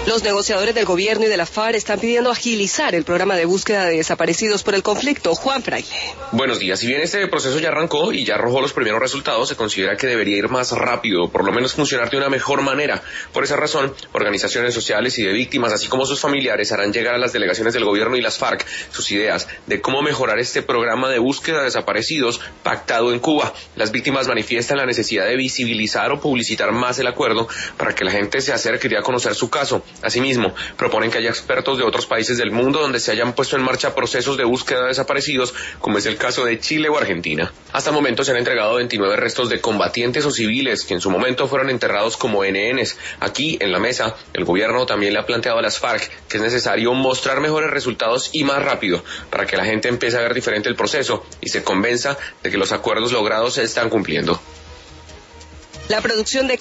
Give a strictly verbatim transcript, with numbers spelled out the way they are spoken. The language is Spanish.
Los negociadores del gobierno y de la FARC están pidiendo agilizar el programa de búsqueda de desaparecidos por el conflicto. Juan Fraile. Buenos días. Si bien este proceso ya arrancó y ya arrojó los primeros resultados, se considera que debería ir más rápido, por lo menos funcionar de una mejor manera. Por esa razón, organizaciones sociales y de víctimas, así como sus familiares, harán llegar a las delegaciones del gobierno y las FARC sus ideas de cómo mejorar este programa de búsqueda de desaparecidos pactado en Cuba. Las víctimas manifiestan la necesidad de visibilizar o publicitar más el acuerdo para que la gente se acerque y a conocer su caso. Asimismo, proponen que haya expertos de otros países del mundo donde se hayan puesto en marcha procesos de búsqueda de desaparecidos, como es el caso de Chile o Argentina. Hasta el momento se han entregado veintinueve restos de combatientes o civiles que en su momento fueron enterrados como ene enes. Aquí, en la mesa, el gobierno también le ha planteado a las FARC que es necesario mostrar mejores resultados y más rápido para que la gente empiece a ver diferente el proceso y se convenza de que los acuerdos logrados se están cumpliendo. La producción de